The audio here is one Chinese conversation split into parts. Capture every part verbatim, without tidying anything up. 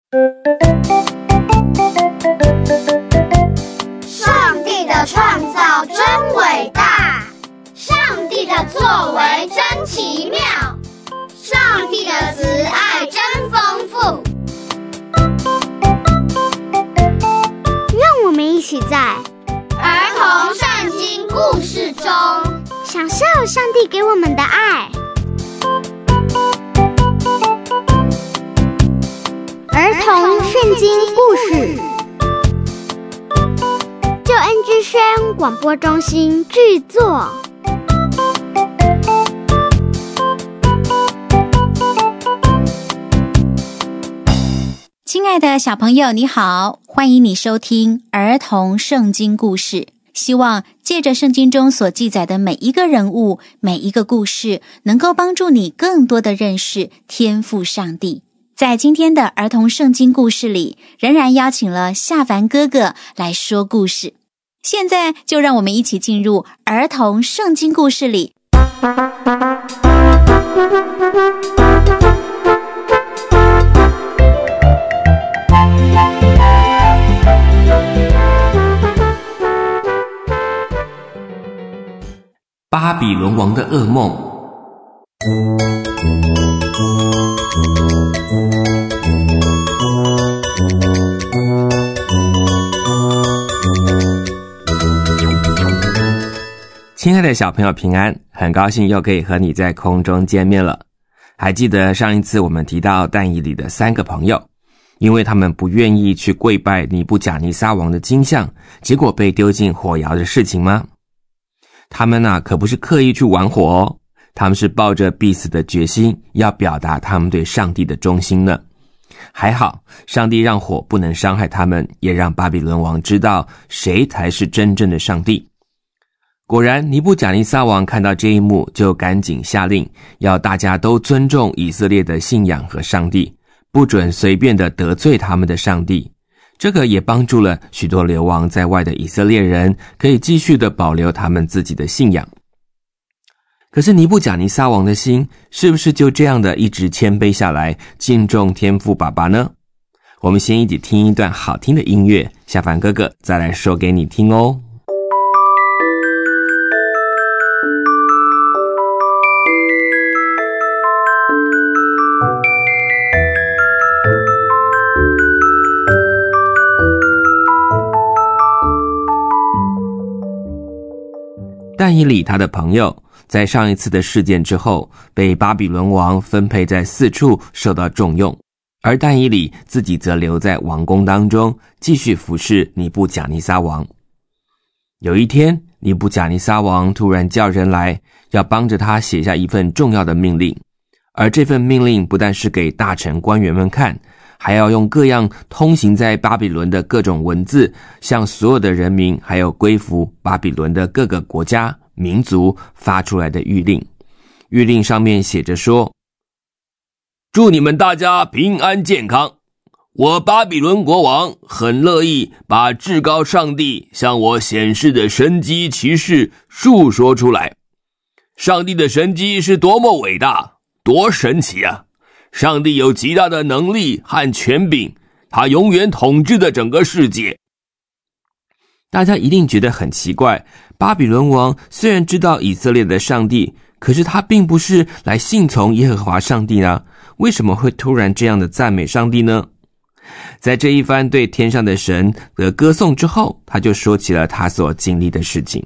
上帝的创造真伟大，上帝的作为真奇妙，上帝的慈爱真丰富。 让我们一起在儿童圣经故事中享受上帝给我们的爱。儿童圣经故事，救恩之声广播中心制作。 亲爱的小朋友，你好，欢迎你收听儿童圣经故事。希望借着圣经中所记载的每一个人物、每一个故事，能够帮助你更多的认识天父上帝。在今天的儿童圣经故事里，仍然邀请了夏凡哥哥来说故事。现在就让我们一起进入儿童圣经故事里。 巴比伦王的噩梦。亲爱的小朋友平安，很高兴又可以和你在空中见面了。还记得上一次我们提到但以理的三个朋友，因为他们不愿意去跪拜尼布甲尼撒王的金像，结果被丢进火窑的事情吗？他们啊，可不是刻意去玩火哦，他们是抱着必死的决心，要表达他们对上帝的忠心呢。还好，上帝让火不能伤害他们，也让巴比伦王知道谁才是真正的上帝。果然，尼布甲尼撒王看到这一幕，就赶紧下令，要大家都尊重以色列的信仰和上帝，不准随便的得罪他们的上帝。这个也帮助了许多流亡在外的以色列人，可以继续的保留他们自己的信仰。可是尼布甲尼撒王的心，是不是就这样的一直谦卑下来，敬重天父爸爸呢？我们先一起听一段好听的音乐，夏凡哥哥再来说给你听哦。但以理他的朋友在上一次的事件之后，被巴比伦王分配在四处受到重用，而但以理自己则留在王宫当中，继续服侍尼布甲尼撒王。有一天，尼布甲尼撒王突然叫人来，要帮着他写下一份重要的命令，而这份命令不但是给大臣官员们看，还要用各样通行在巴比伦的各种文字，向所有的人民还有归服巴比伦的各个国家民族发出来的谕令。谕令上面写着说：祝你们大家平安健康，我巴比伦国王很乐意把至高上帝向我显示的神迹奇事述说出来。上帝的神迹是多么伟大，多神奇啊！上帝有极大的能力和权柄，他永远统治着整个世界。大家一定觉得很奇怪，巴比伦王虽然知道以色列的上帝，可是他并不是来信从耶和华上帝呢，为什么会突然这样的赞美上帝呢？在这一番对天上的神的歌颂之后，他就说起了他所经历的事情。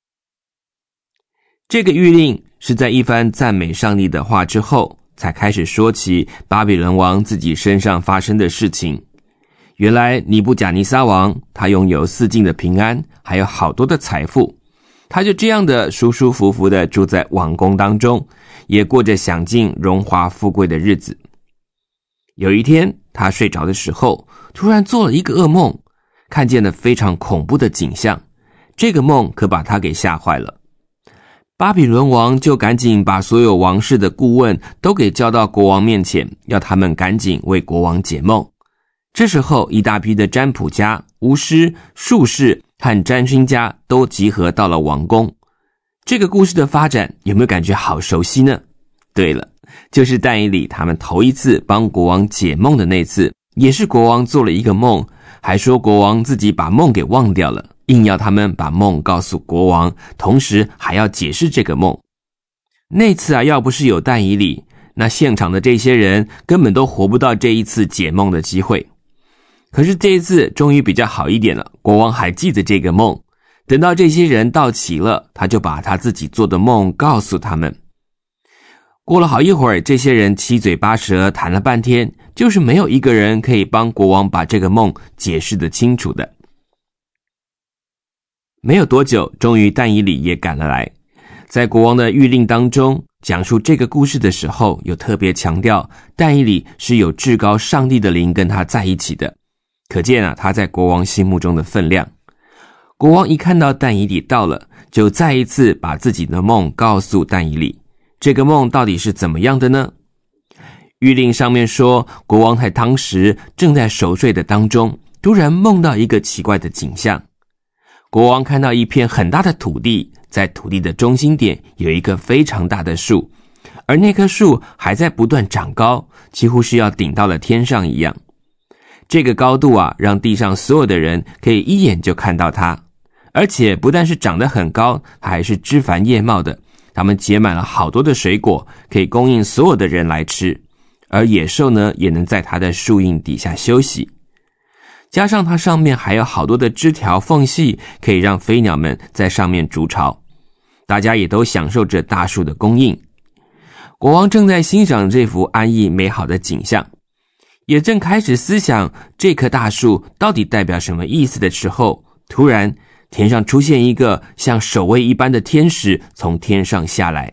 这个谕令是在一番赞美上帝的话之后，才开始说起巴比伦王自己身上发生的事情。原来尼布甲尼撒王他拥有四境的平安，还有好多的财富，他就这样的舒舒服服的住在王宫当中，也过着享尽荣华富贵的日子。有一天他睡着的时候，突然做了一个噩梦，看见了非常恐怖的景象，这个梦可把他给吓坏了。巴比伦王就赶紧把所有王室的顾问都给叫到国王面前，要他们赶紧为国王解梦。这时候一大批的占卜家、巫师、术士和占星家都集合到了王宫。这个故事的发展有没有感觉好熟悉呢？对了，就是但以理他们头一次帮国王解梦的那次， 也是国王做了一个梦，还说国王自己把梦给忘掉了，硬要他们把梦告诉国王，同时还要解释这个梦。那次啊，要不是有但以理，那现场的这些人根本都活不到这一次解梦的机会。可是这一次终于比较好一点了，国王还记得这个梦，等到这些人到齐了，他就把他自己做的梦告诉他们。过了好一会儿，这些人七嘴八舌谈了半天，就是没有一个人可以帮国王把这个梦解释得清楚的。没有多久，终于但以理也赶了来。在国王的谕令当中，讲述这个故事的时候，有特别强调但以理是有至高上帝的灵跟他在一起的，可见啊，他在国王心目中的分量。国王一看到但以理到了，就再一次把自己的梦告诉但以理。这个梦到底是怎么样的呢？谕令上面说，国王在当时正在熟睡的当中，突然梦到一个奇怪的景象。国王看到一片很大的土地，在土地的中心点有一个非常大的树，而那棵树还在不断长高，几乎是要顶到了天上一样。这个高度啊，让地上所有的人可以一眼就看到它，而且不但是长得很高，它还是枝繁叶茂的，它们结满了好多的水果，可以供应所有的人来吃，而野兽呢，也能在它的树荫底下休息。加上它上面还有好多的枝条缝隙，可以让飞鸟们在上面筑巢，大家也都享受着大树的供应。国王正在欣赏这幅安逸美好的景象，也正开始思想这棵大树到底代表什么意思的时候，突然天上出现一个像守卫一般的天使从天上下来。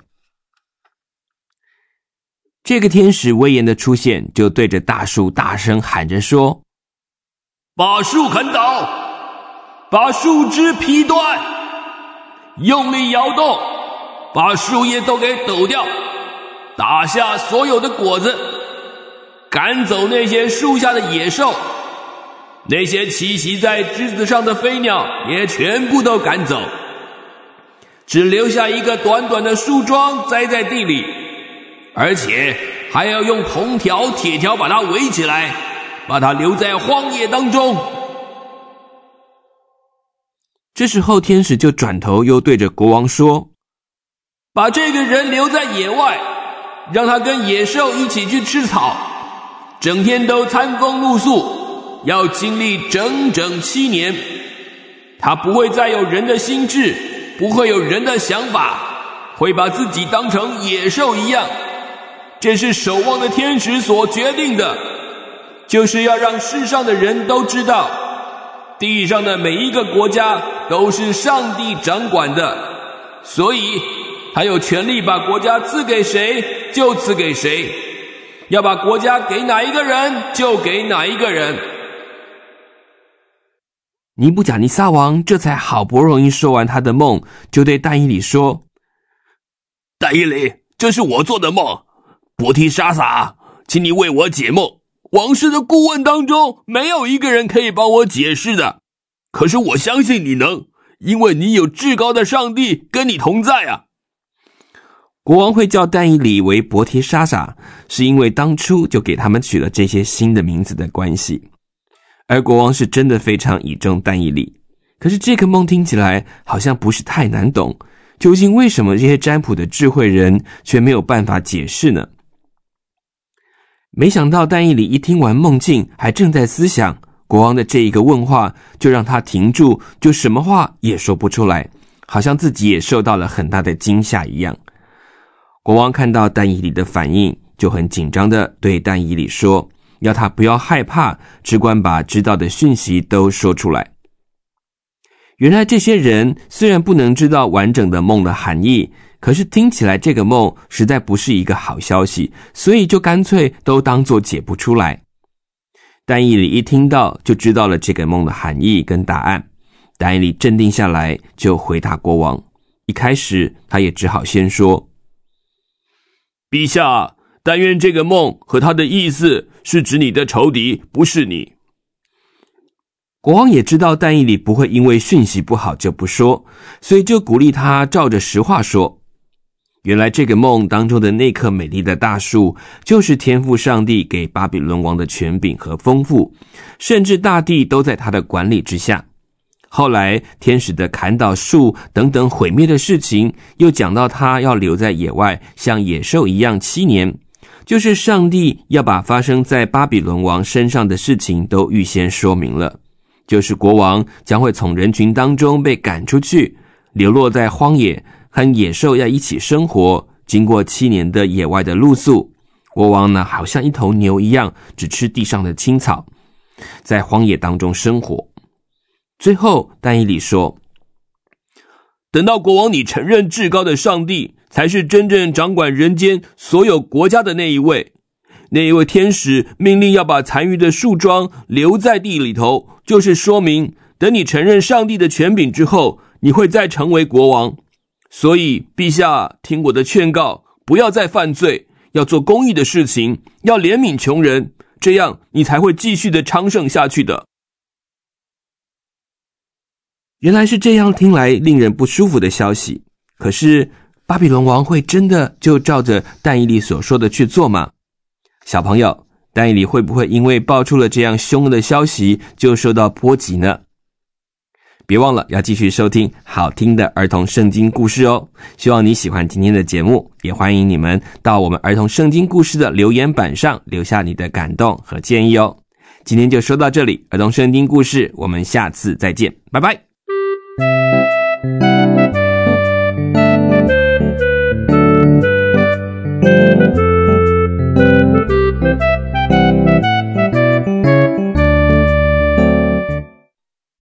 这个天使威严的出现，就对着大树大声喊着说：把树砍倒，把树枝劈断，用力摇动，把树叶都给抖掉，打下所有的果子，赶走那些树下的野兽，那些栖息在枝子上的飞鸟也全部都赶走，只留下一个短短的树桩栽在地里，而且还要用铜条铁条把它围起来，把它留在荒野当中。这时候天使就转头又对着国王说：把这个人留在野外，让他跟野兽一起去吃草，整天都餐风露宿，要经历整整七年。他不会再有人的心智，不会有人的想法，会把自己当成野兽一样。这是守望的天使所决定的，就是要让世上的人都知道，地上的每一个国家都是上帝掌管的，所以他有权利把国家赐给谁就赐给谁，要把国家给哪一个人就给哪一个人。尼布甲尼撒王这才好不容易说完他的梦，就对但以理说：但以理，这是我做的梦，伯提沙撒，请你为我解梦。王室的顾问当中没有一个人可以帮我解释的，可是我相信你能，因为你有至高的上帝跟你同在啊。国王会叫但以理为伯提沙撒，是因为当初就给他们取了这些新的名字的关系，而国王是真的非常倚重但以理。可是这个梦听起来好像不是太难懂，究竟为什么这些占卜的智慧人却没有办法解释呢？没想到但以理一听完梦境，还正在思想，国王的这一个问话就让他停住，就什么话也说不出来，好像自己也受到了很大的惊吓一样。国王看到但以理的反应，就很紧张地对但以理说，要他不要害怕，只管把知道的讯息都说出来。原来这些人虽然不能知道完整的梦的含义，可是听起来这个梦实在不是一个好消息，所以就干脆都当作解不出来。但以理一听到就知道了这个梦的含义跟答案，但以理镇定下来就回答国王。一开始他也只好先说：陛下，但愿这个梦和它的意思是指你的仇敌，不是你。国王也知道但以理不会因为讯息不好就不说，所以就鼓励他照着实话说。 原来这个梦当中的那棵美丽的大树，就是天父上帝给巴比伦王的权柄和丰富，甚至大地都在他的管理之下。后来天使的砍倒树等等毁灭的事情，又讲到他要留在野外，像野兽一样七年，就是上帝要把发生在巴比伦王身上的事情都预先说明了，就是国王将会从人群当中被赶出去，流落在荒野，和野兽要一起生活，经过七年的野外的露宿，国王呢好像一头牛一样，只吃地上的青草，在荒野当中生活。最后但以理说，等到国王你承认至高的上帝才是真正掌管人间所有国家的那一位，那一位天使命令要把残余的树桩留在地里头，就是说明等你承认上帝的权柄之后，你会再成为国王。所以陛下听我的劝告，不要再犯罪，要做公义的事情，要怜悯穷人，这样你才会继续的昌盛下去的。原来是这样听来令人不舒服的消息，可是巴比伦王会真的就照着但以理所说的去做吗？小朋友，但以理会不会因为爆出了这样凶恶的消息就受到波及呢？别忘了要继续收听好听的儿童圣经故事哦。希望你喜欢今天的节目，也欢迎你们到我们儿童圣经故事的留言板上留下你的感动和建议哦。今天就说到这里，儿童圣经故事我们下次再见，拜拜。